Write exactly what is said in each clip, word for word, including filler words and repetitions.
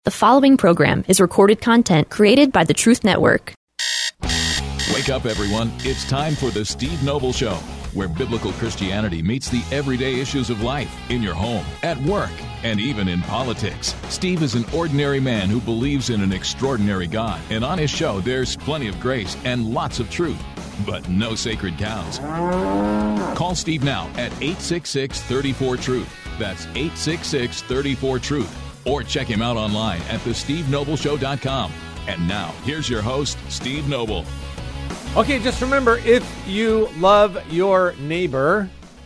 The following program is recorded content created by the Truth Network. Wake up, everyone. It's time for the Steve Noble Show, where biblical Christianity meets the everyday issues of life in your home, at work, and even in politics. Steve is an ordinary man who believes in an extraordinary God, and on his show, there's plenty of grace and lots of truth, but no sacred cows. Call Steve now at eight six six, three four, truth. That's eight six six, three four, truth. Or check him out online at the steve noble show dot com. And now, here's your host, Steve Noble. Okay, just remember, if you love your neighbor,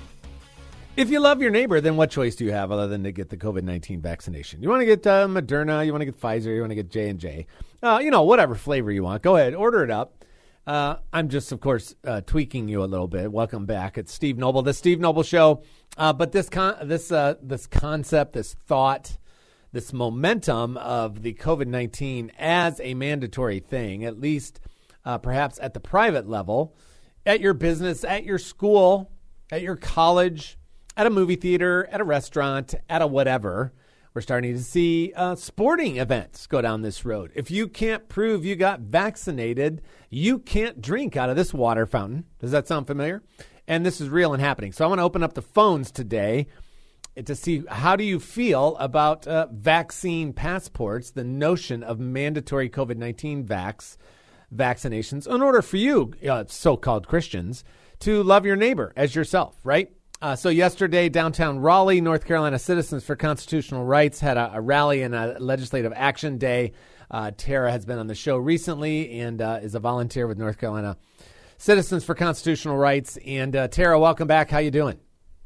if you love your neighbor, then what choice do you have other than to get the covid nineteen vaccination? You want to get uh, Moderna, you want to get Pfizer, you want to get J and J, uh, you know, whatever flavor you want. Go ahead, order it up. Uh, I'm just, of course, uh, tweaking you a little bit. Welcome back. It's Steve Noble, the Steve Noble Show. Uh, but this con- this uh, this concept, this thought, this momentum of the covid nineteen as a mandatory thing, at least uh, perhaps at the private level, at your business, at your school, at your college, at a movie theater, at a restaurant, at a whatever. We're starting to see uh, sporting events go down this road. If you can't prove you got vaccinated, you can't drink out of this water fountain. Does that sound familiar? And this is real and happening. So I want to open up the phones today to see how do you feel about uh, vaccine passports, the notion of mandatory covid nineteen vax vaccinations in order for you, uh, so-called Christians, to love your neighbor as yourself, right? Uh, so yesterday, downtown Raleigh, North Carolina Citizens for Constitutional Rights had a, a rally and a legislative action day. Uh, Tara has been on the show recently and uh, is a volunteer with North Carolina Citizens for Constitutional Rights. And uh, Tara, welcome back. How you doing?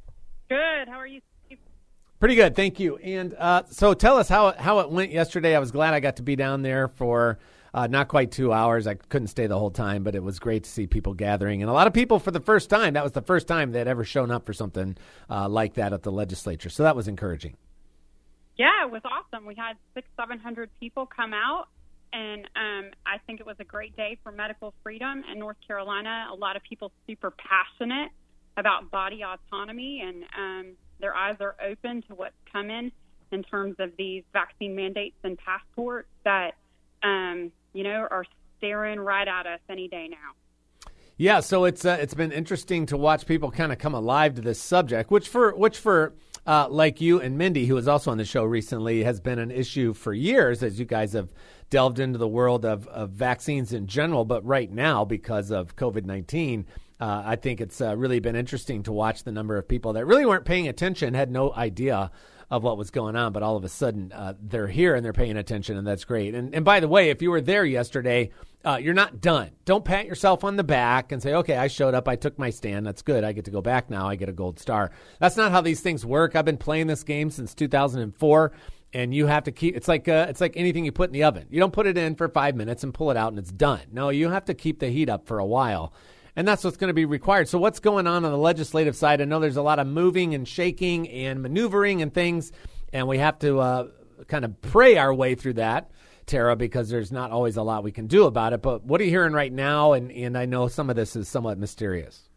Good. How are you? Pretty good, thank you. And uh, so tell us how how it went yesterday. I was glad I got to be down there for uh, not quite two hours. I couldn't stay the whole time, but it was great to see people gathering. And a lot of people for the first time. That was the first time they'd ever shown up for something uh, like that at the legislature. So that was encouraging. Yeah, it was awesome. We had six, seven hundred people come out, and um, I think it was a great day for medical freedom in North Carolina. A lot of people super passionate about body autonomy, and um, their eyes are open to what's coming in terms of these vaccine mandates and passports that, um, you know, are staring right at us any day now. Yeah, so it's uh, it's been interesting to watch people kind of come alive to this subject, which for which for uh, like you and Mindy, who was also on the show recently, has been an issue for years as you guys have delved into the world of, of vaccines in general. But right now, because of covid nineteen, Uh, I think it's uh, really been interesting to watch the number of people that really weren't paying attention, had no idea of what was going on, but all of a sudden uh, they're here and they're paying attention, and that's great. And, and by the way, if you were there yesterday, uh, you're not done. Don't pat yourself on the back and say, okay, I showed up, I took my stand, that's good, I get to go back now, I get a gold star. That's not how these things work. I've been playing this game since two thousand four, and you have to keep, it's like uh, it's like anything you put in the oven. You don't put it in for five minutes and pull it out and it's done. No, you have to keep the heat up for a while. And that's what's going to be required. So what's going on on the legislative side? I know there's a lot of moving and shaking and maneuvering and things, and we have to uh, kind of pray our way through that, Tara, because there's not always a lot we can do about it. But what are you hearing right now? And, and I know some of this is somewhat mysterious.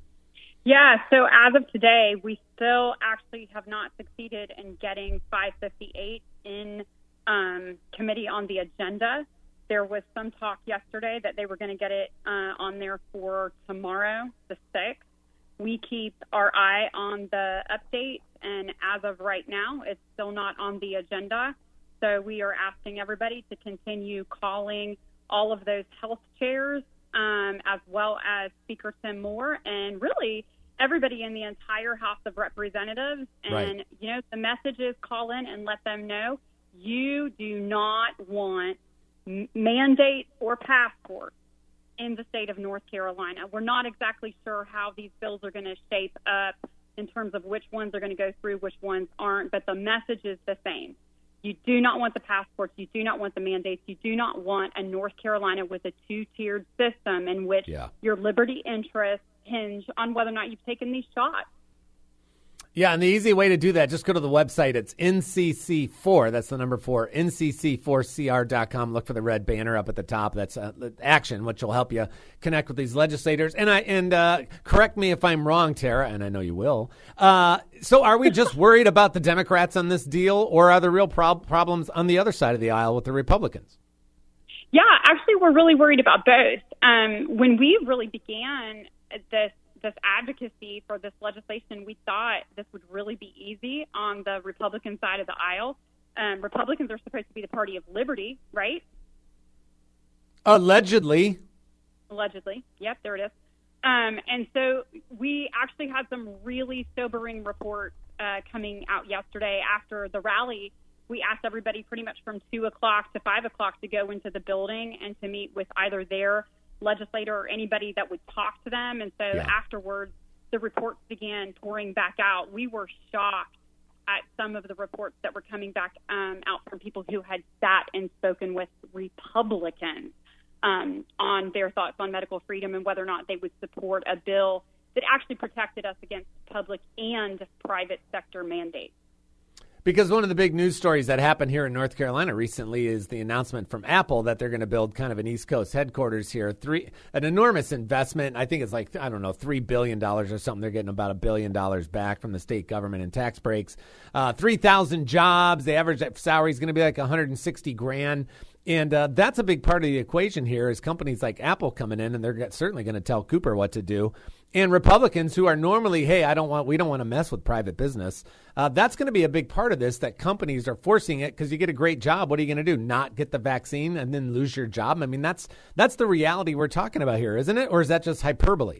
Yeah, so as of today, we still actually have not succeeded in getting five fifty-eight in um, committee on the agenda. There was some talk yesterday that they were going to get it uh, on there for tomorrow, the sixth. We keep our eye on the updates, and as of right now, it's still not on the agenda. So we are asking everybody to continue calling all of those health chairs, um, as well as Speaker Tim Moore, and really everybody in the entire House of Representatives. And, right. you know, the message is call in and let them know you do not want mandates or passports in the state of North Carolina. We're not exactly sure how these bills are going to shape up in terms of which ones are going to go through, which ones aren't, but the message is the same. You do not want the passports. You do not want the mandates. You do not want a North Carolina with a two-tiered system in which yeah. your liberty interests hinge on whether or not you've taken these shots. Yeah, and the easy way to do that, just go to the website. It's N C C four. That's the number four, N C C four C R dot com. Look for the red banner up at the top. That's uh, action, which will help you connect with these legislators. And I and uh, correct me if I'm wrong, Tara, and I know you will. Uh, so are we just worried about the Democrats on this deal, or are there real prob- problems on the other side of the aisle with the Republicans? Yeah, actually, we're really worried about both. Um, when we really began this this advocacy for this legislation, we thought this would really be easy on the Republican side of the aisle. Um, Republicans are supposed to be the party of liberty, right? Allegedly. Allegedly. Yep, there it is. Um, and so we actually had some really sobering reports uh, coming out yesterday after the rally. We asked everybody pretty much from two o'clock to five o'clock to go into the building and to meet with either their legislator or anybody that would talk to them. And so yeah. afterwards, the reports began pouring back out. We were shocked at some of the reports that were coming back um, out from people who had sat and spoken with Republicans um, on their thoughts on medical freedom and whether or not they would support a bill that actually protected us against public and private sector mandates. Because one of the big news stories that happened here in North Carolina recently is the announcement from Apple that they're going to build kind of an East Coast headquarters here. Three, an enormous investment. I think it's like, I don't know, three billion dollars or something. They're getting about a billion dollars back from the state government in tax breaks. Uh, three thousand jobs. The average salary is going to be like one hundred sixty grand. And uh, that's a big part of the equation here is companies like Apple coming in, and they're certainly going to tell Cooper what to do. And Republicans who are normally, hey, I don't want, we don't want to mess with private business. Uh, that's going to be a big part of this, that companies are forcing it because you get a great job. What are you going to do? Not get the vaccine and then lose your job? I mean, that's that's the reality we're talking about here, isn't it? Or is that just hyperbole?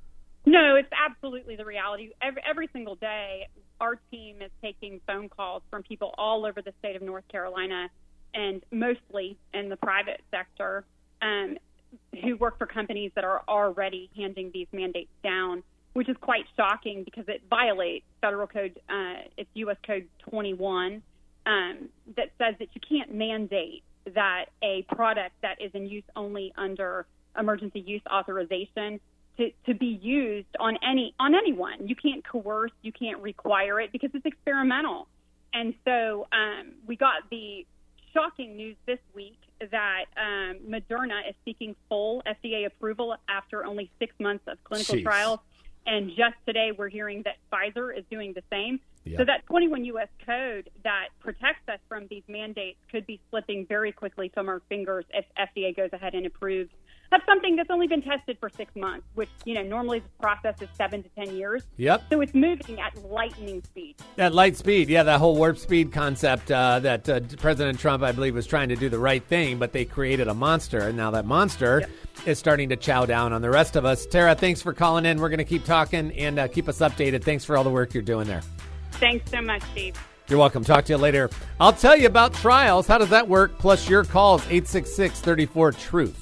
No, it's absolutely the reality. Every, every single day, our team is taking phone calls from people all over the state of North Carolina, and mostly in the private sector, um, who work for companies that are already handing these mandates down, which is quite shocking because it violates federal code, uh, it's U S Code twenty-one, um, that says that you can't mandate that a product that is in use only under emergency use authorization to, to be used on any on anyone. You can't coerce, you can't require it because it's experimental. And so um, we got the shocking news this week that um, Moderna is seeking full F D A approval after only six months of clinical Jeez. trials. And just today we're hearing that Pfizer is doing the same. Yeah. So that twenty-one U S code that protects us from these mandates could be slipping very quickly from our fingers if F D A goes ahead and approves of something that's only been tested for six months, which, you know, normally the process is seven to ten years. Yep. So it's moving at lightning speed. At light speed, yeah, that whole warp speed concept uh, that uh, President Trump, I believe, was trying to do the right thing, but they created a monster, and now that monster yep. is starting to chow down on the rest of us. Tara, thanks for calling in. We're going to keep talking and uh, keep us updated. Thanks for all the work you're doing there. Thanks so much, Steve. You're welcome. Talk to you later. I'll tell you about trials. How does that work? Plus your calls, eight six six, three four, truth.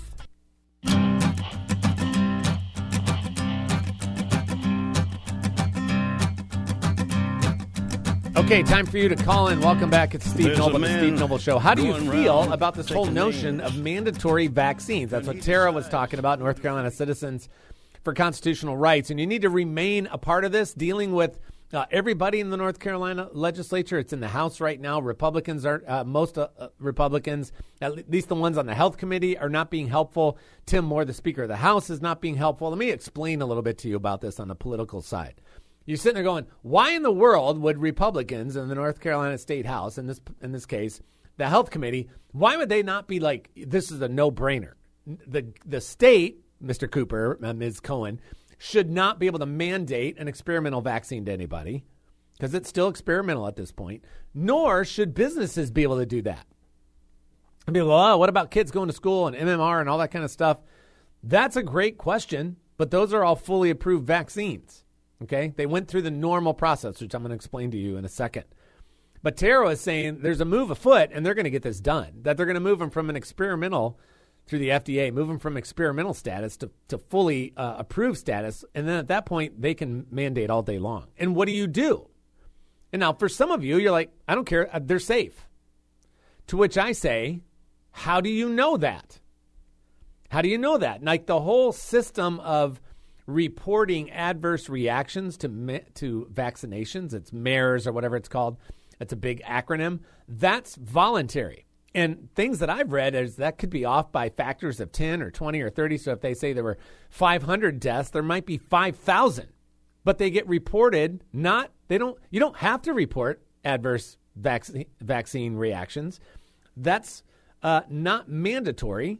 Okay, time for you to call in. Welcome back. It's Steve There's Noble, a the man Steve Noble Show. How do you going feel round about this whole taking notion names. of mandatory vaccines? That's what Tara was talking about, North Carolina Citizens for Constitutional Rights. And you need to remain a part of this, dealing with uh, everybody in the North Carolina legislature. It's in the House right now. Republicans are, uh, most uh, Republicans, at least the ones on the Health Committee, are not being helpful. Tim Moore, the Speaker of the House, is not being helpful. Let me explain a little bit to you about this on the political side. You're sitting there going, why in the world would Republicans in the North Carolina State House, in this in this case, the Health Committee, why would they not be like, this is a no-brainer? The the state, Mister Cooper, uh, Miz Cohen, should not be able to mandate an experimental vaccine to anybody because it's still experimental at this point, nor should businesses be able to do that. I mean, well, oh, what about kids going to school and M M R and all that kind of stuff? That's a great question, but those are all fully approved vaccines. Okay, they went through the normal process, which I'm going to explain to you in a second. But Tara is saying there's a move afoot, and they're going to get this done, that they're going to move them from an experimental through the F D A, move them from experimental status to, to fully uh, approved status. And then at that point, they can mandate all day long. And what do you do? And now for some of you, you're like, I don't care. They're safe. To which I say, how do you know that? How do you know that? Like the whole system of reporting adverse reactions to to vaccinations. It's MERS or whatever it's called. It's a big acronym. That's voluntary. And things that I've read is that could be off by factors of ten or twenty or thirty. So if they say there were five hundred deaths, there might be five thousand. But they get reported not, they don't, you don't have to report adverse vac- vaccine reactions. That's uh, not mandatory.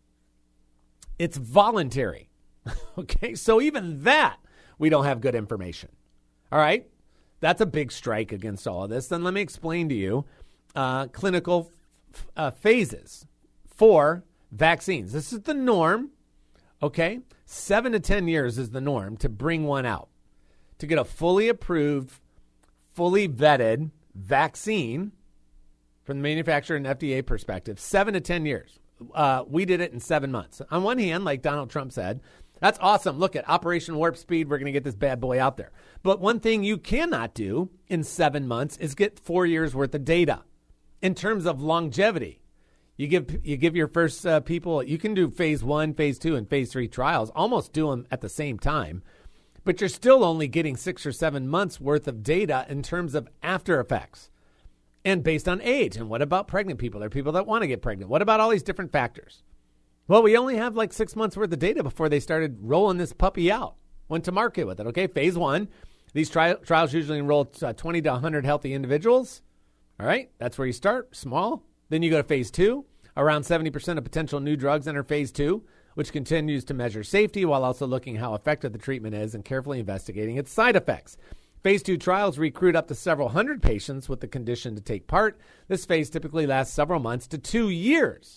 It's voluntary. Okay, so even that, we don't have good information. All right, that's a big strike against all of this. Then let me explain to you uh, clinical f- uh, phases for vaccines. This is the norm, okay? Seven to ten years is the norm to bring one out, to get a fully approved, fully vetted vaccine from the manufacturer and F D A perspective, seven to ten years. Uh, we did it in seven months. On one hand, like Donald Trump said, that's awesome. Look at Operation Warp Speed. We're going to get this bad boy out there. But one thing you cannot do in seven months is get four years worth of data in terms of longevity. You give you give your first uh, people, you can do phase one, phase two, and phase three trials, almost do them at the same time. But you're still only getting six or seven months worth of data in terms of after effects. And based on age. And what about pregnant people? There are people that want to get pregnant. What about all these different factors? Well, we only have like six months worth of data before they started rolling this puppy out. Went to market with it. Okay, phase one. These tri- trials usually enroll uh, twenty to one hundred healthy individuals. All right, that's where you start, small. Then you go to phase two. Around seventy percent of potential new drugs enter phase two, which continues to measure safety while also looking how effective the treatment is and carefully investigating its side effects. Phase two trials recruit up to several hundred patients with the condition to take part. This phase typically lasts several months to two years.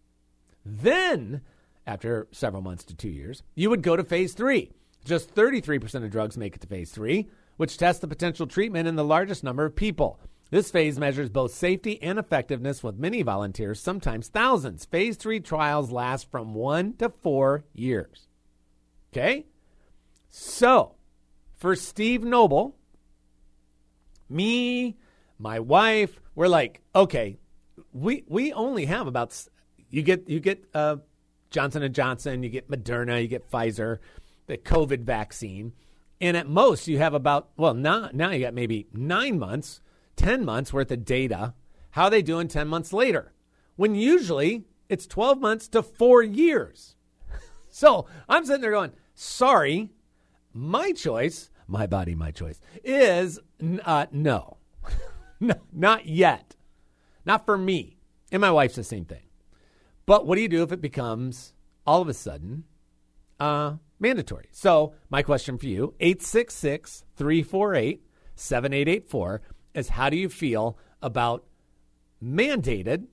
Then, after several months to two years, you would go to phase three. Just thirty-three percent of drugs make it to phase three, which tests the potential treatment in the largest number of people. This phase measures both safety and effectiveness with many volunteers, sometimes thousands. Phase three trials last from one to four years. Okay? So, for Steve Noble, me, my wife, we're like, okay, we we only have about, you get you get uh, Johnson and Johnson, you get Moderna, you get Pfizer, the COVID vaccine, and at most you have about, well, now, now you got maybe nine months, ten months worth of data. How are they doing ten months later? When usually it's twelve months to four years. So I'm sitting there going, sorry, my choice, my body, my choice, is uh, no. no, not yet. Not for me. And my wife's the same thing. But what do you do if it becomes all of a sudden uh, mandatory? So my question for you, eight six six, three four eight, seven eight eight four, is how do you feel about mandated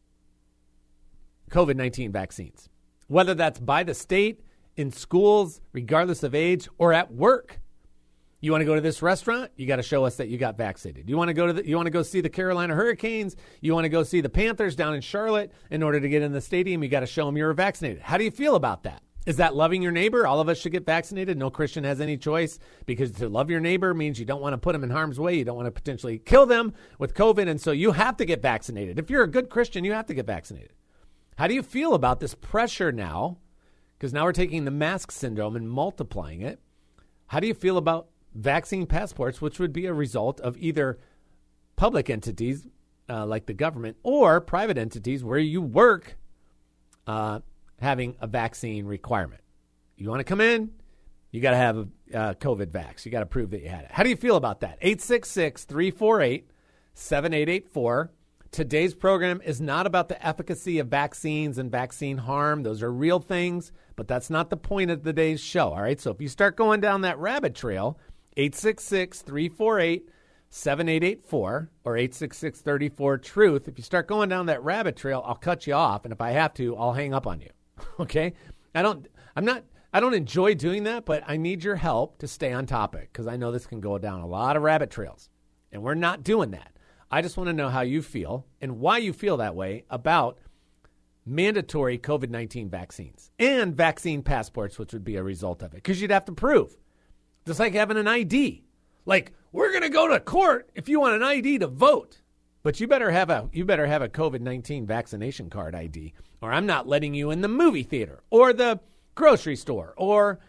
COVID nineteen vaccines? Whether that's by the state, in schools, regardless of age, or at work. You want to go to this restaurant? You got to show us that you got vaccinated. You want to go to the, you want to go see the Carolina Hurricanes? You want to go see the Panthers down in Charlotte? In order to get in the stadium, you got to show them you were vaccinated. How do you feel about that? Is that loving your neighbor? All of us should get vaccinated. No Christian has any choice, because to love your neighbor means you don't want to put them in harm's way. You don't want to potentially kill them with COVID, and so you have to get vaccinated. If you're a good Christian, you have to get vaccinated. How do you feel about this pressure now? Because now we're taking the mask syndrome and multiplying it. How do you feel about vaccine passports, which would be a result of either public entities uh, like the government or private entities where you work uh, having a vaccine requirement? You want to come in, you got to have a uh, COVID vax. You got to prove that you had it. How do you feel about that? eight six six, three four eight, seven eight eight four. Today's program is not about the efficacy of vaccines and vaccine harm. Those are real things, but that's not the point of today's show, all right? So if you start going down that rabbit trail, eight six six, three four eight, seven eight eight four or eight six six, three four, truth. If you start going down that rabbit trail, I'll cut you off, and if I have to, I'll hang up on you. Okay? I don't I'm not I don't enjoy doing that, but I need your help to stay on topic, because I know this can go down a lot of rabbit trails, and we're not doing that. I just want to know how you feel and why you feel that way about mandatory COVID nineteen vaccines and vaccine passports, which would be a result of it, because you'd have to prove. Just like having an I D. Like, we're going to go to court if you want an I D to vote. But you better have a you better have a COVID nineteen vaccination card I D, or I'm not letting you in the movie theater or the grocery store or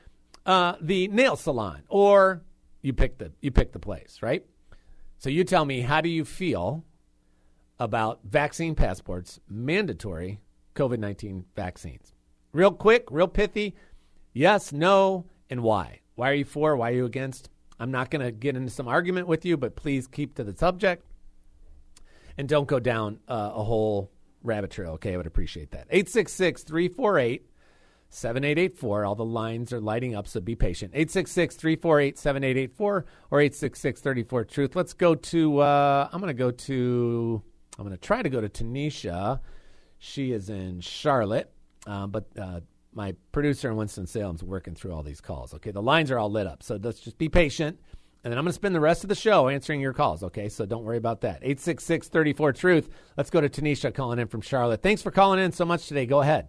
uh, the nail salon, or you pick the you pick the place, right? So you tell me, how do you feel about vaccine passports, mandatory COVID nineteen vaccines? Real quick, real pithy. Yes, no, and why? Why are you for? Why are you against? I'm not going to get into some argument with you, but please keep to the subject and don't go down uh, a whole rabbit trail. Okay, I would appreciate that. eight six six, three four eight, seven eight eight four. All the lines are lighting up, so be patient. eight six six, three four eight, seven eight eight four or eight six six, three four, truth. Let's go to, uh, I'm going to go to, I'm going to try to go to Tanisha. She is in Charlotte, uh, but uh, my producer in Winston-Salem's working through all these calls. Okay, the lines are all lit up, so let's just be patient. And then I'm going to spend the rest of the show answering your calls, okay? So don't worry about that. eight six six, three four, truth. Let's go to Tanisha calling in from Charlotte. Thanks for calling in so much today. Go ahead.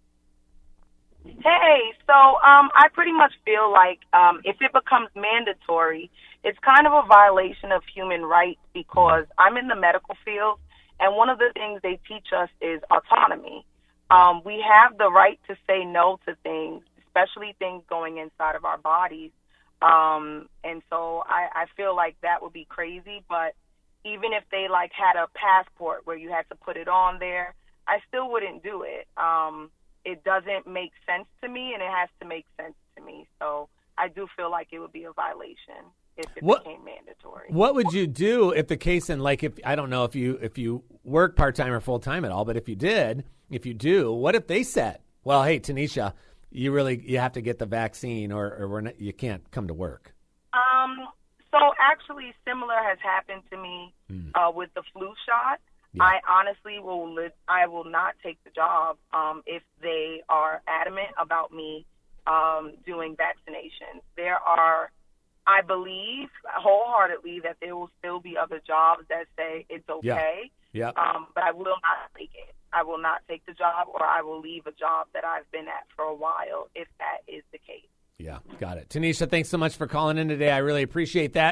Hey, so um, I pretty much feel like um, if it becomes mandatory, it's kind of a violation of human rights because I'm in the medical field, and one of the things they teach us is autonomy. Um, we have the right to say no to things, especially things going inside of our bodies. Um, and so I, I feel like that would be crazy, but even if they like had a passport where you had to put it on there, I still wouldn't do it. Um, it doesn't make sense to me, and it has to make sense to me. So I do feel like it would be a violation if it what, became mandatory. What would you do if the case in, like, if I don't know if you if you work part-time or full-time at all, but if you did, if you do, what if they said, well, hey, Tanisha, you really you have to get the vaccine or, or we're not, you can't come to work? Um, so actually similar has happened to me mm. uh, with the flu shot. Yeah. I honestly will li- I will not take the job um, if they are adamant about me um, doing vaccinations. There are, I believe wholeheartedly that there will still be other jobs that say it's okay. Yeah. Yeah. Um, but I will not take it. I will not take the job, or I will leave a job that I've been at for a while if that is the case. Yeah, got it. Tanisha, thanks so much for calling in today. I really appreciate that.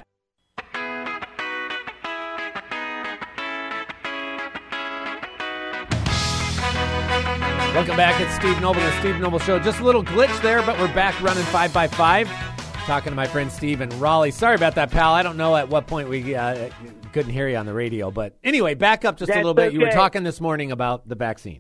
Welcome back. It's Steve Noble and the Steve Noble Show. Just a little glitch there, but we're back running five by five. Talking to my friend Steve in Raleigh. Sorry about that, pal. I don't know at what point we uh, couldn't hear you on the radio. But anyway, back up just That's a little bit. Okay. You were talking this morning about the vaccine.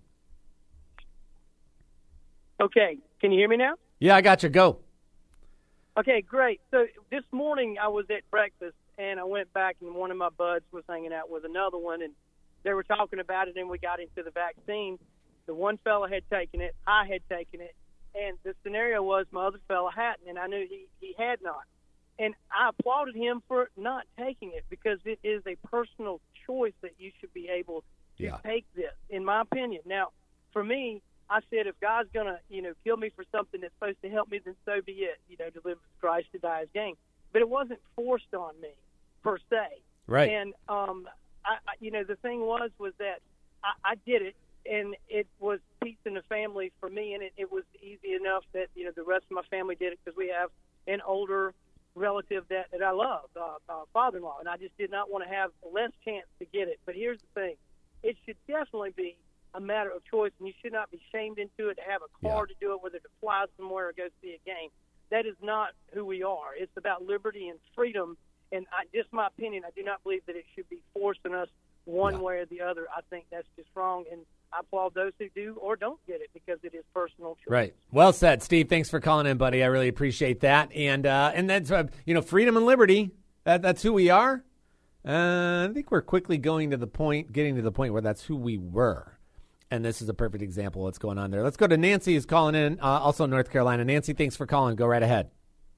Okay. Can you hear me now? Yeah, I got you. Go. Okay, great. So this morning I was at breakfast, and I went back, and one of my buds was hanging out with another one, and they were talking about it, and we got into the vaccine. The one fella had taken it. I had taken it. And the scenario was my other fella hadn't, and I knew he, he had not. And I applauded him for not taking it because it is a personal choice that you should be able to yeah. take this, in my opinion. Now, for me, I said if God's going to, you know, kill me for something that's supposed to help me, then so be it. You know, to live as Christ, to die as gain. But it wasn't forced on me, per se. Right. And, um, I, I, you know, the thing was, was that I, I did it. And it was peace in the family for me, and it, it was easy enough that, you know, the rest of my family did it because we have an older relative that, that I love, uh, uh, father-in-law, and I just did not want to have less chance to get it. But here's the thing. It should definitely be a matter of choice, and you should not be shamed into it to have a car yeah. to do it, whether to fly somewhere or go see a game. That is not who we are. It's about liberty and freedom, and I, just my opinion, I do not believe that it should be forcing us one yeah. way or the other. I think that's just wrong, and I applaud those who do or don't get it because it is personal choice. Right. Well said, Steve. Thanks for calling in, buddy. I really appreciate that. And uh, and that's, uh, you know, freedom and liberty, that, that's who we are. Uh, I think we're quickly going to the point, getting to the point where that's who we were. And this is a perfect example of what's going on there. Let's go to Nancy, who's calling in, uh, also North Carolina. Nancy, thanks for calling. Go right ahead.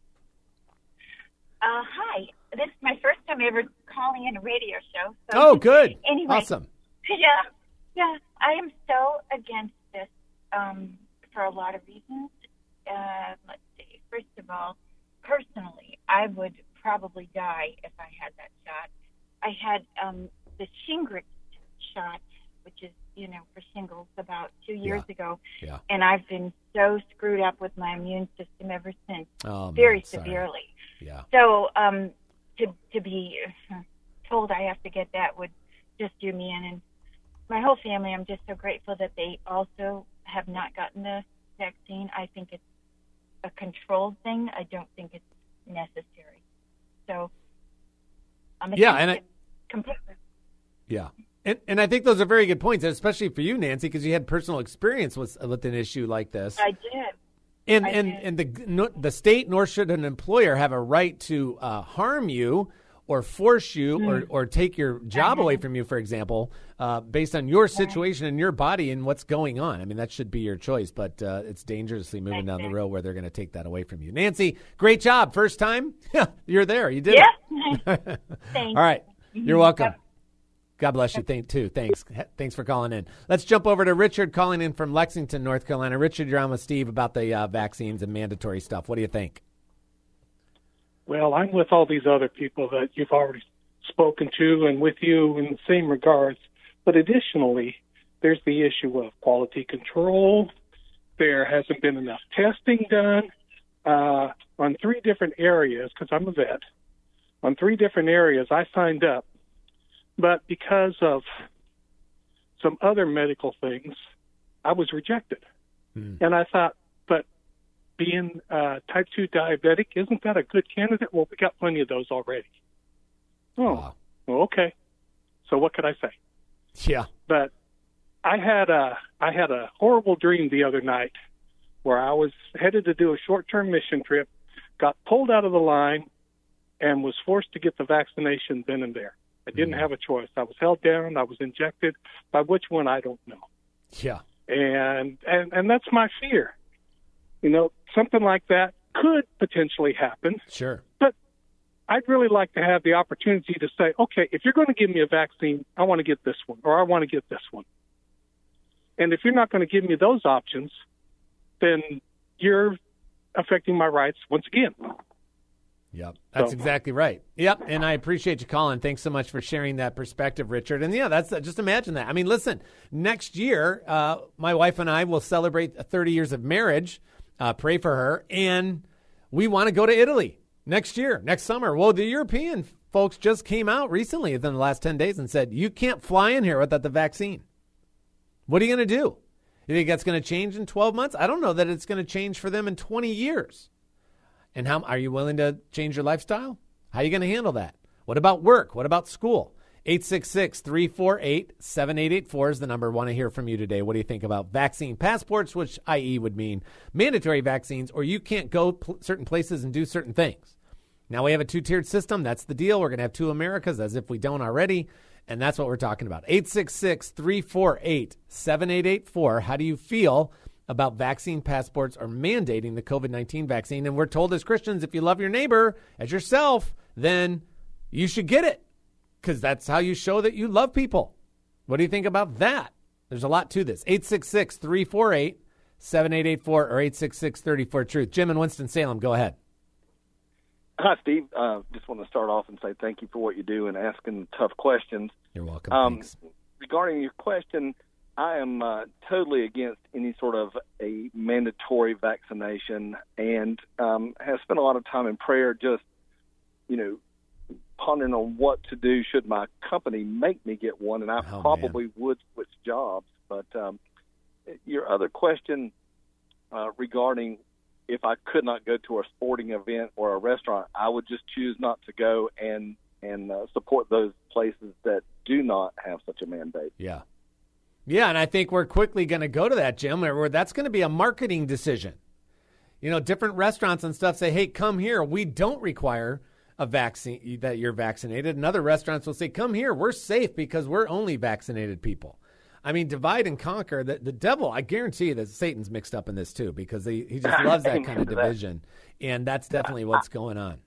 Uh, hi. This is my first time ever calling in a radio show. So oh, good. Anyway, awesome. Yeah. Yeah, I am so against this um, for a lot of reasons. Uh, let's see. First of all, personally, I would probably die if I had that shot. I had um, the Shingrix shot, which is, you know, for shingles about two years yeah. ago. Yeah. And I've been so screwed up with my immune system ever since, oh, very man, severely. Yeah. So um, to, to be told I have to get that would just do me in. And my whole family, I'm just so grateful that they also have not gotten the vaccine. I think it's a control thing, I don't think it's necessary. So I'm against yeah, and it I, completely. Yeah. And, and I think those are very good points, especially for you, Nancy, because you had personal experience with with an issue like this. I did. And I and did. and the no, the state nor should an employer have a right to uh, harm you or force you Mm. or, or take your job away from you, for example, uh, based on your situation and your body and what's going on. I mean, that should be your choice, but uh, it's dangerously moving down the road where they're going to take that away from you. Nancy, great job. First time? You're there. You did Yeah. it. Thanks. All right. You're welcome. Yep. God bless you. Thank too. Thanks. Thanks for calling in. Let's jump over to Richard calling in from Lexington, North Carolina. Richard, you're on with Steve about the uh, vaccines and mandatory stuff. What do you think? Well, I'm with all these other people that you've already spoken to and with you in the same regards. But additionally, there's the issue of quality control. There hasn't been enough testing done uh, on three different areas, because I'm a vet. On three different areas, I signed up. But because of some other medical things, I was rejected. Mm. And I thought, but being uh, type two diabetic, isn't that a good candidate? Well, we got plenty of those already. Oh, Wow. well, okay. So what could I say? Yeah. But I had a I had a horrible dream the other night where I was headed to do a short-term mission trip, got pulled out of the line, and was forced to get the vaccination then and there. I didn't Mm. have a choice. I was held down. I was injected. By which one, I don't know. Yeah. And, and, and that's my fear. You know, something like that could potentially happen. Sure. But I'd really like to have the opportunity to say, okay, if you're going to give me a vaccine, I want to get this one, or I want to get this one. And if you're not going to give me those options, then you're affecting my rights once again. Yep, that's So- exactly right. Yep, and I appreciate you calling. Thanks so much for sharing that perspective, Richard. And yeah, that's just imagine that. I mean, listen, next year, uh, my wife and I will celebrate thirty years of marriage. Uh, pray for her, and we want to go to Italy next year, next summer. Well, the European folks just came out recently within the last ten days and said you can't fly in here without the vaccine. What are you going to do? You think that's going to change in twelve months? I don't know that it's going to change for them in twenty years. And how are you willing to change your lifestyle? How are you going to handle that? What about work? What about school? eight six six, three four eight, seven eight eight four is the number. Want to hear from you today. What do you think about vaccine passports, which that is would mean mandatory vaccines, or you can't go pl- certain places and do certain things? Now we have a two-tiered system. That's the deal. We're going to have two Americas as if we don't already. And that's what we're talking about. eight six six, three four eight, seven eight eight four. How do you feel about vaccine passports or mandating the covid nineteen vaccine? And we're told as Christians, if you love your neighbor as yourself, then you should get it because that's how you show that you love people. What do you think about that? There's a lot to this. eight six six, three four eight, seven eight eight four or eight six six, three four, truth. Jim in Winston-Salem, go ahead. Hi, Steve. Uh, just want to start off and say thank you for what you do and asking tough questions. You're welcome. Um, Thanks. regarding your question, I am uh, totally against any sort of a mandatory vaccination and um, have spent a lot of time in prayer just, you know, pondering on what to do should my company make me get one, and I Oh, probably man. would switch jobs. But um, your other question uh, regarding if I could not go to a sporting event or a restaurant, I would just choose not to go and, and uh, support those places that do not have such a mandate. Yeah. Yeah, and I think we're quickly going to go to that, Jim, where that's going to be a marketing decision. You know, different restaurants and stuff say, hey, come here. We don't require a vaccine that you're vaccinated. And other restaurants will say, come here. We're safe because we're only vaccinated people. I mean, divide and conquer. The, the devil, I guarantee you that Satan's mixed up in this too because he, he just loves that kind of division. And that's definitely what's going on.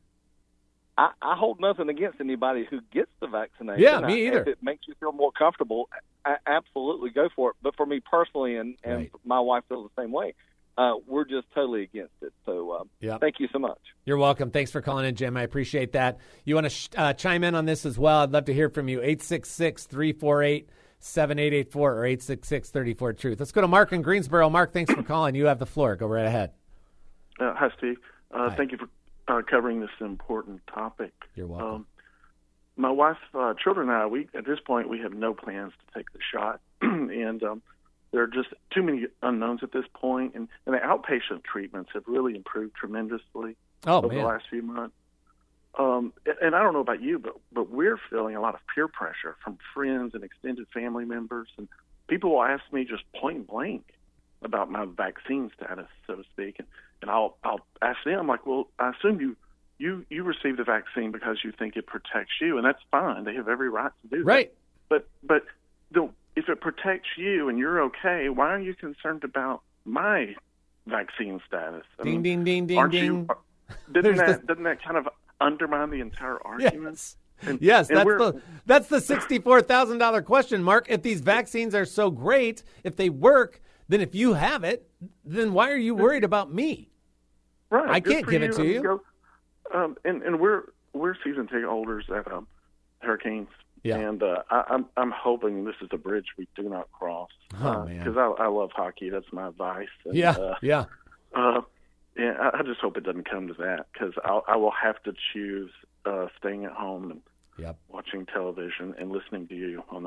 I, I hold nothing against anybody who gets the vaccination. Yeah, me I, either. If it makes you feel more comfortable, I absolutely go for it. But for me personally, and, and Right. my wife feels the same way, uh, we're just totally against it. So uh, Yep. thank you so much. You're welcome. Thanks for calling in, Jim. I appreciate that. You want to sh- uh, chime in on this as well? I'd love to hear from you. eight six six, three four eight, seven eight eight four or eight six six, three four, truth. Let's go to Mark in Greensboro. Mark, thanks for calling. You have the floor. Go right ahead. Uh, hi, Steve. Uh, Hi. Thank you for uh, covering this important topic. You're welcome. Um, my wife, uh, children, and I, we at this point we have no plans to take the shot, and um, there are just too many unknowns at this point, and, and the outpatient treatments have really improved tremendously oh, over man. the last few months. Um, and I don't know about you, but but we're feeling a lot of peer pressure from friends and extended family members, and people will ask me just point blank about my vaccine status, so to speak, and, and I'll I'll ask them like, well, I assume you you you received the vaccine because you think it protects you, and that's fine. They have every right to do that. Right. But but the, if it protects you and you're okay, why are you concerned about my vaccine status? I ding, mean, ding, ding, ding, aren't ding. You, doesn't that the... doesn't that kind of undermine the entire argument? Yes, and, yes and that's we're, the that's the sixty-four thousand dollars question, Mark. If these vaccines are so great, if they work, then if you have it, then why are you worried about me? Right, I can't give you. it to you. Go, um, and and we're we're season ticket holders at um, Hurricanes, yeah. and uh, I, I'm I'm hoping this is a bridge we do not cross. Oh uh, man, because I, I love hockey. That's my vice. And, yeah, uh, yeah. Uh, Yeah, I, I just hope it doesn't come to that, because I will have to choose uh, staying at home and yep. watching television and listening to you on the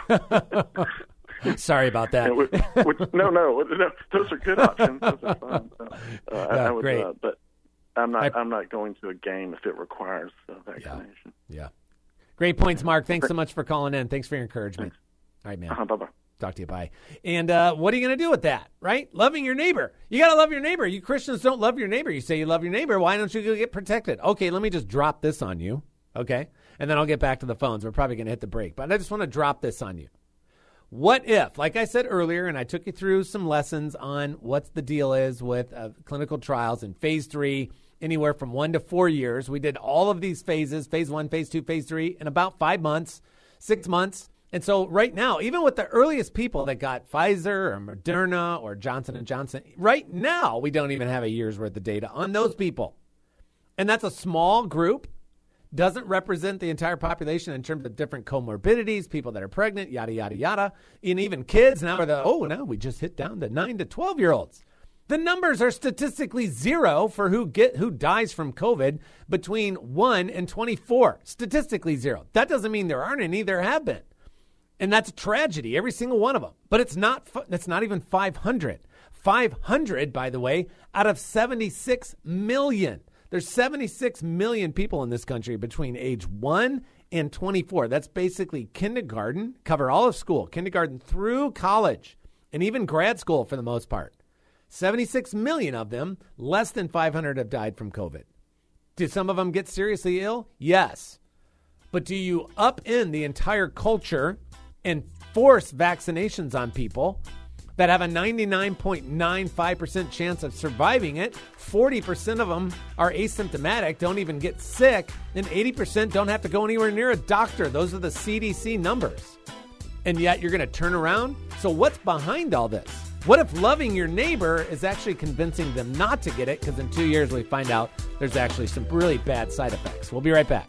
radio. Sorry about that. which, which, no, no, no, those are good options. Those are fun. So, uh, yeah, I, I would, great. Uh, but I'm not. I, I'm not going to a game if it requires uh, vaccination. Yeah. yeah. Great points, Mark. Thanks so much for calling in. Thanks for your encouragement. Thanks. All right, man. Uh-huh, bye bye. Talk to you. Bye. And uh, what are you going to do with that, right? Loving your neighbor. You got to love your neighbor. You Christians don't love your neighbor. You say you love your neighbor. Why don't you go get protected? Okay, let me just drop this on you, okay? And then I'll get back to the phones. We're probably going to hit the break. But I just want to drop this on you. What if, like I said earlier, and I took you through some lessons on what the deal is with uh, clinical trials in phase three, anywhere from one to four years. We did all of these phases, phase one, phase two, phase three, in about five months, six months. And so right now, even with the earliest people that got Pfizer or Moderna or Johnson and Johnson, right now we don't even have a year's worth of data on those people. And that's a small group, doesn't represent the entire population in terms of different comorbidities, people that are pregnant, yada, yada, yada. And even kids now are the, oh, no, we just hit down to nine to twelve-year-olds. The numbers are statistically zero for who get who dies from COVID between one and twenty-four. Statistically zero. That doesn't mean there aren't any. There have been. And that's a tragedy, every single one of them. But it's not it's not even five hundred. five hundred, by the way, out of seventy-six million. There's seventy-six million people in this country between age one and twenty-four. That's basically kindergarten, cover all of school, kindergarten through college, and even grad school for the most part. seventy-six million of them, less than five hundred have died from COVID. Did some of them get seriously ill? Yes. But do you upend the entire culture and force vaccinations on people that have a ninety-nine point nine five percent chance of surviving it? forty percent of them are asymptomatic, don't even get sick, and eighty percent don't have to go anywhere near a doctor. Those are the C D C numbers. And yet you're going to turn around? So what's behind all this? What if loving your neighbor is actually convincing them not to get it? Because in two years we find out there's actually some really bad side effects. We'll be right back.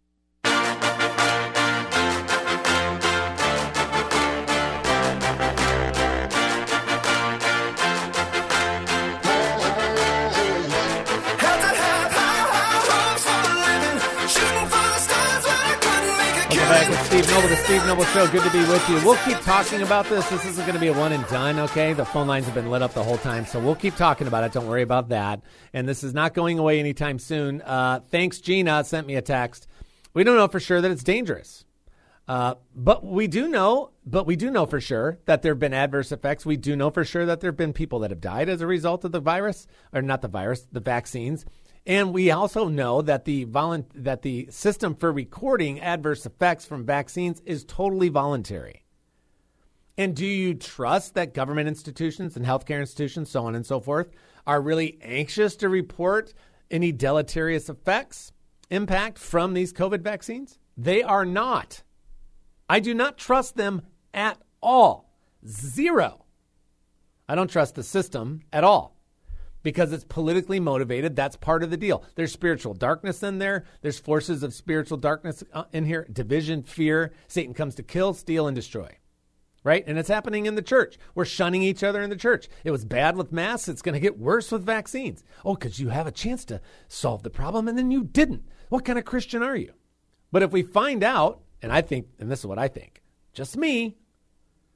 Back with Steve Noble, the Steve Noble Show. Good to be with you. We'll keep talking about this. This isn't going to be a one and done, okay? The phone lines have been lit up the whole time, so we'll keep talking about it. Don't worry about that. And this is not going away anytime soon. Uh, thanks, Gina sent me a text. We don't know for sure that it's dangerous, uh, but we do know. But we do know for sure that there have been adverse effects. We do know for sure that there have been people that have died as a result of the virus, or not the virus, the vaccines. And we also know that the volu- that the system for recording adverse effects from vaccines is totally voluntary. And do you trust that government institutions and healthcare institutions, so on and so forth, are really anxious to report any deleterious effects, impact from these COVID vaccines? They are not. I do not trust them at all. Zero. I don't trust the system at all. Because it's politically motivated. That's part of the deal. There's spiritual darkness in there. There's forces of spiritual darkness in here. Division, fear. Satan comes to kill, steal, and destroy. Right? And it's happening in the church. We're shunning each other in the church. It was bad with masks. It's going to get worse with vaccines. Oh, because you have a chance to solve the problem and then you didn't. What kind of Christian are you? But if we find out, and I think, and this is what I think, just me,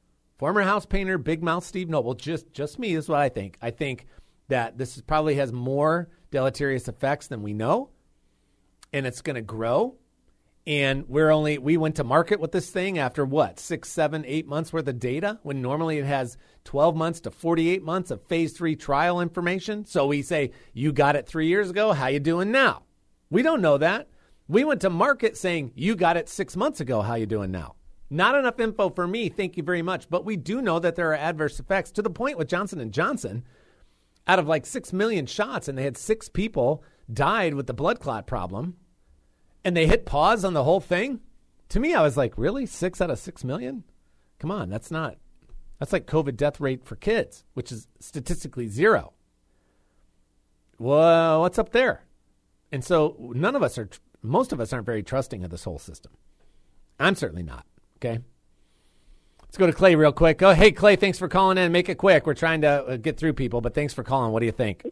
former house painter, big mouth Steve Noble, just just me is what I think. I think that this is probably has more deleterious effects than we know, and it's going to grow. And we're only we went to market with this thing after what, six, seven, eight months worth of data, when normally it has twelve months to forty-eight months of phase three trial information. So we say, you got it three years ago. How you doing now? We don't know that. We went to market saying, you got it six months ago. How you doing now? Not enough info for me. Thank you very much. But we do know that there are adverse effects to the point with Johnson and Johnson. Out of like six million shots, and they had six people died with the blood clot problem. And they hit pause on the whole thing. To me, I was like, really? Six out of six million? Come on, that's not, that's like COVID death rate for kids, which is statistically zero. Well, what's up there? And so none of us are, most of us aren't very trusting of this whole system. I'm certainly not, okay? Let's go to Clay real quick. Oh, hey, Clay, thanks for calling in. Make it quick. We're trying to get through people, but thanks for calling. What do you think?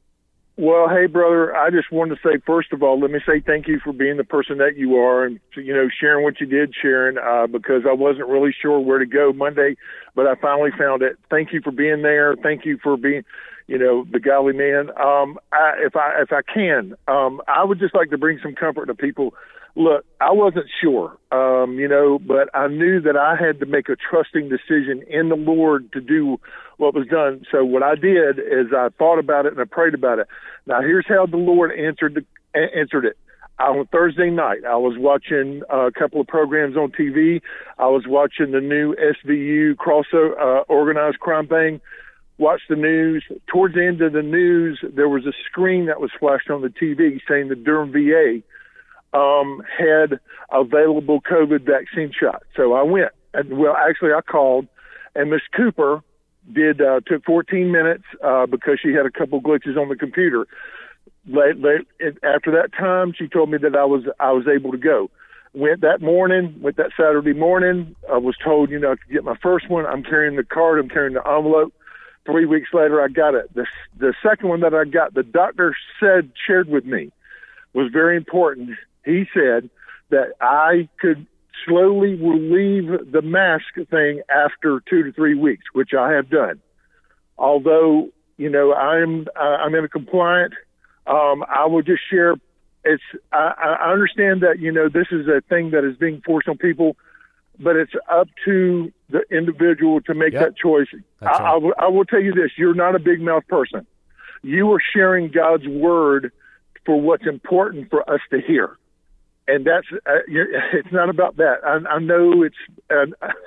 Well, hey, brother, I just wanted to say, first of all, let me say thank you for being the person that you are and, you know, sharing what you did, Sharon, uh, because I wasn't really sure where to go Monday, but I finally found it. Thank you for being there. Thank you for being, you know, the godly man. Um, I, if I if I can, um, I would just like to bring some comfort to people. Look, I wasn't sure, um, you know, but I knew that I had to make a trusting decision in the Lord to do what was done. So what I did is I thought about it and I prayed about it. Now, here's how the Lord answered the, answered it. On Thursday night, I was watching a couple of programs on T V. I was watching the new S V U cross uh, organized crime thing. Watched the news. Towards the end of the news, there was a screen that was flashed on the T V saying the Durham V A um, had available COVID vaccine shots. So I went. And, well, actually, I called, and Miss Cooper did uh, took fourteen minutes uh, because she had a couple glitches on the computer. Late, late, after that time, she told me that I was I was able to go. Went that morning, went that Saturday morning. I was told, you know, I could get my first one. I'm carrying the card. I'm carrying the envelope. Three weeks later, I got it. The, the second one that I got, the doctor said, shared with me, was very important. He said that I could slowly relieve the mask thing after two to three weeks, which I have done. Although, you know, I'm I'm in a compliant. Um, I will just share. It's I, I understand that, you know, this is a thing that is being forced on people, but it's up to the individual to make yep. that choice. I, right. I, will, I will tell you this: you're not a big mouth person. You are sharing God's word for what's important for us to hear. And that's, uh, it's not about that. I, I know it's, uh,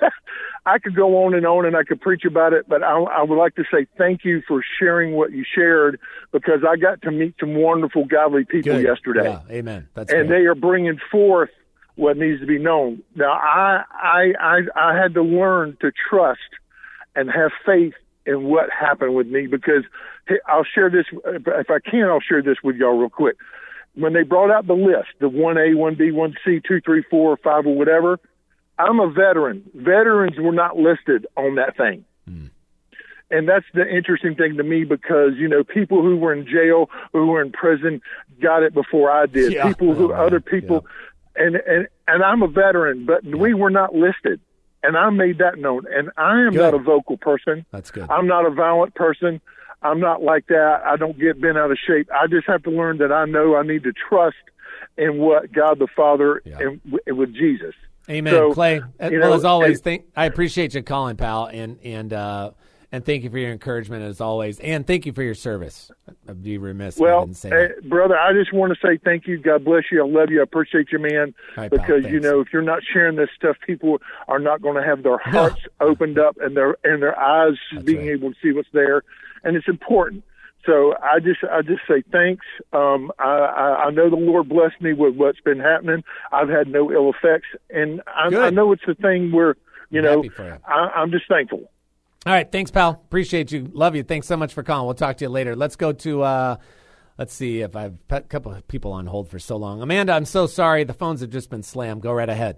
I could go on and on and I could preach about it, but I, I would like to say thank you for sharing what you shared, because I got to meet some wonderful, godly people Good. yesterday. Yeah, amen. That's and great. They are bringing forth what needs to be known. Now, I, I, I, I had to learn to trust and have faith in what happened with me, because hey, I'll share this, if I can, I'll share this with y'all real quick. When they brought out the list, the one A, one B, one C, two, three, four, five, or whatever, I'm a veteran. Veterans were not listed on that thing. Mm. And that's the interesting thing to me, because, you know, people who were in jail, who were in prison, got it before I did. Yeah. People who, oh, other people, yeah. and, and, and I'm a veteran, but yeah. we were not listed. And I made that known. And I am good. not a vocal person. That's good. I'm not a violent person. I'm not like that. I don't get bent out of shape. I just have to learn that I know I need to trust in what God the Father yeah. and, and with Jesus. Amen, so, Clay. Well, know, as always, and, thank, I appreciate you calling, pal, and and uh, and thank you for your encouragement as always, and thank you for your service. I'd be remiss well, if I didn't say that. Uh, brother, I just want to say thank you. God bless you. I love you. I appreciate you, man. Right, because pal, you know, if you're not sharing this stuff, people are not going to have their hearts opened up and their and their eyes That's being right. able to see what's there, and it's important. So I just I just say thanks. Um, I, I, I know the Lord blessed me with what's been happening. I've had no ill effects, and I, I know it's a thing where, you know, you. I, I'm just thankful. All right, thanks, pal. Appreciate you. Love you. Thanks so much for calling. We'll talk to you later. Let's go to, uh, let's see if I've a couple of people on hold for so long. Amanda, I'm so sorry. The phones have just been slammed. Go right ahead.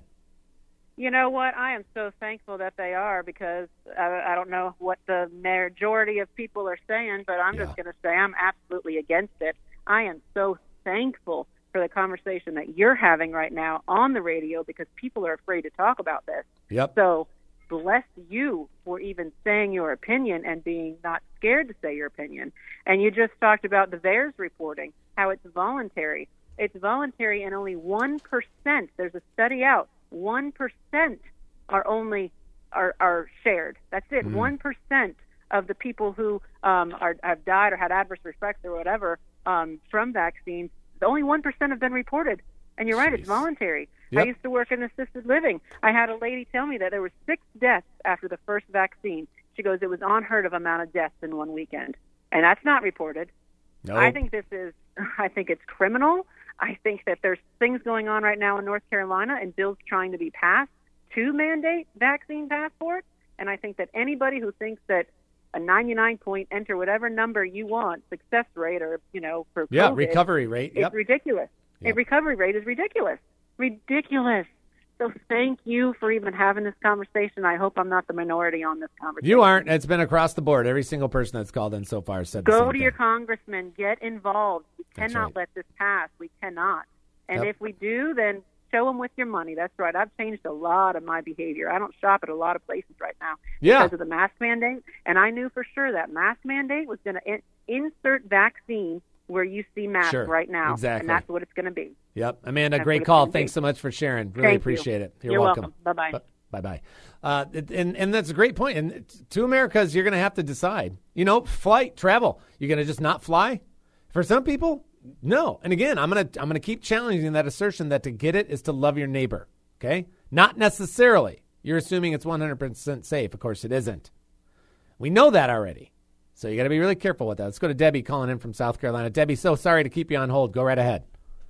You know what? I am so thankful that they are, because I, I don't know what the majority of people are saying, but I'm yeah. just going to say I'm absolutely against it. I am so thankful for the conversation that you're having right now on the radio, because people are afraid to talk about this. Yep. So bless you for even saying your opinion and being not scared to say your opinion. And you just talked about the V A E R S reporting, how it's voluntary. It's voluntary, and only one percent, there's a study out, one percent are only are, are shared. That's it, mm. one percent of the people who um, are, have died or had adverse effects or whatever um, from vaccines, only one percent have been reported. And you're right, Jeez. It's voluntary. Yep. I used to work in assisted living. I had a lady tell me that there were six deaths after the first vaccine. She goes, it was unheard of amount of deaths in one weekend. And that's not reported. No. I think this is, I think it's criminal. I think that there's things going on right now in North Carolina and bills trying to be passed to mandate vaccine passports. And I think that anybody who thinks that a ninety-nine point enter whatever number you want, success rate or, you know, for COVID, yeah, recovery rate. Yep. It's ridiculous. Yep. A recovery rate is ridiculous. Ridiculous. So thank you for even having this conversation. I hope I'm not the minority on this conversation. You aren't. It's been across the board. Every single person that's called in so far said the Go same to thing. your congressman. Get involved. We That's cannot right. let this pass. We cannot. And Yep. if we do, then show them with your money. That's right. I've changed a lot of my behavior. I don't shop at a lot of places right now Yeah. because of the mask mandate. And I knew for sure that mask mandate was going to in- insert vaccine where you see masks Sure. right now. Exactly. And that's what it's going to be. Yep. Amanda, That's great what it's call. gonna Thanks be. so much for sharing. Really Thank you. appreciate it. You're, You're welcome. welcome. Bye-bye. Bye-bye. Uh, and, and that's a great point. And to Americas, you're going to have to decide. You know, flight, travel. You're going to just not fly? For some people, no. And again, I'm going to I'm going to keep challenging that assertion that to get it is to love your neighbor. Okay? Not necessarily. You're assuming it's one hundred percent safe. Of course, it isn't. We know that already. So you got to be really careful with that. Let's go to Debbie calling in from South Carolina. Debbie, so sorry to keep you on hold. Go right ahead.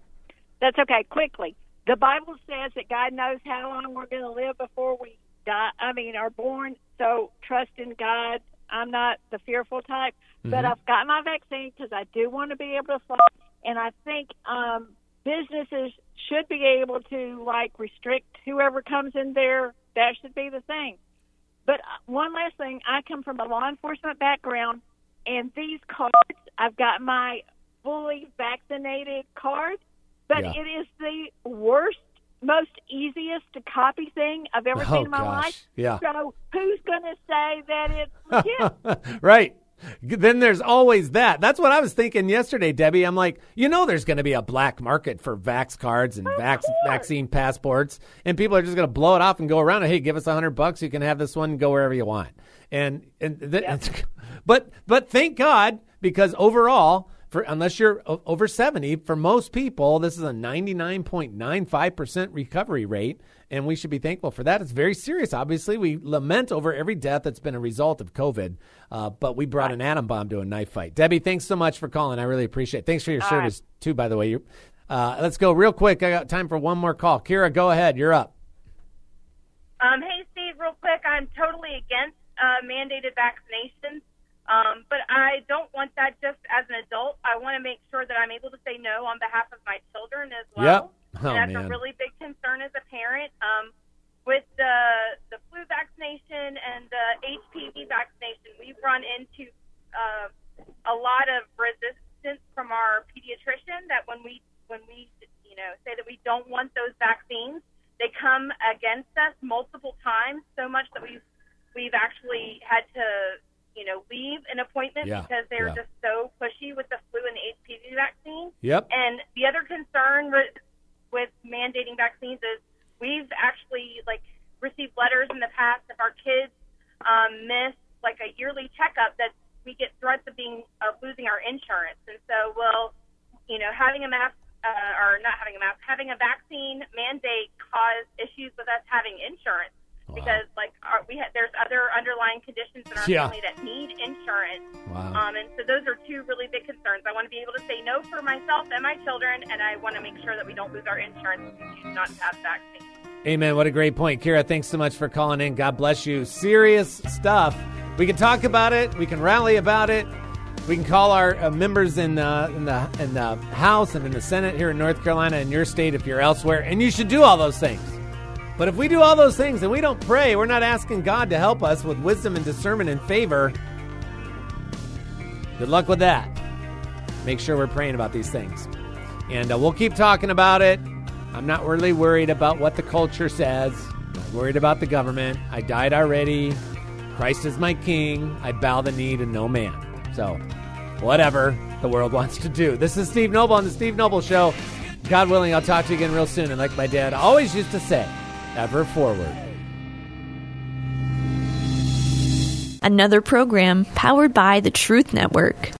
That's okay. Quickly. The Bible says that God knows how long we're going to live before we die. I mean, are born. So trust in God. I'm not the fearful type, mm-hmm. but I've got my vaccine because I do want to be able to fly. And I think um, businesses should be able to, like, restrict whoever comes in there. That should be the thing. But one last thing, I come from a law enforcement background, and these cards, I've got my fully vaccinated card, but Yeah. it is the worst, most easiest to copy thing I've ever Oh, seen in my gosh. life. Yeah. So who's going to say that it's legit? Right. Then there's always that. That's what I was thinking yesterday, Debbie. I'm like, you know, there's going to be a black market for vax cards and vax, vaccine passports, and people are just going to blow it off and go around and, hey, give us a hundred bucks. You can have this one and go wherever you want. And, and th- Yep. but, but thank God, because overall, for unless you're o- over seventy, for most people, this is a ninety-nine point nine five percent recovery rate, and we should be thankful for that. It's very serious. Obviously, we lament over every death that's been a result of COVID, uh, but we brought an atom bomb to a knife fight. Debbie, thanks so much for calling. I really appreciate it. Thanks for your All service, too, by the way. You, uh, let's go real quick. I got time for one more call. Kira, go ahead. You're up. Um, hey, Steve, real quick, I'm totally against uh, mandated vaccinations, um, but I don't want that just as an adult. I want to make sure that I'm able to say no on behalf of my children as well. Yep. Oh, and that's man. a really big concern as a parent. Um, with the the flu vaccination and the H P V vaccination, we've run into uh, a lot of resistance from our pediatrician that when we when we you know say that we don't want those vaccines, they come against us multiple times, so much that we've we've actually had to you know leave an appointment Yeah, because they're yeah. just so pushy with the flu and the H P V vaccine. Yep. And the other concern with, with mandating vaccines is we've actually like received letters in the past if our kids um, miss like a yearly checkup that we get threats of being of losing our insurance. And so, well, you know, having a mask uh, or not having a mask, having a vaccine mandate cause issues with us having insurance. Because like our, we ha- there's other underlying conditions in our Yeah. family that need insurance, Wow. um, and so those are two really big concerns. I want to be able to say no for myself and my children, and I want to make sure that we don't lose our insurance if we choose not to have vaccines. Amen. What a great point. Kira, thanks so much for calling in. God bless you. Serious stuff. We can talk about it. We can rally about it. We can call our uh, members in, uh, in, the, in the House and in the Senate here in North Carolina and your state if you're elsewhere. And you should do all those things. But if we do all those things and we don't pray, we're not asking God to help us with wisdom and discernment and favor. Good luck with that. Make sure we're praying about these things. And uh, we'll keep talking about it. I'm not really worried about what the culture says. I'm not worried about the government. I died already. Christ is my king. I bow the knee to no man. So, whatever the world wants to do. This is Steve Noble on The Steve Noble Show. God willing, I'll talk to you again real soon. And like my dad always used to say, ever forward. Another program powered by the Truth Network.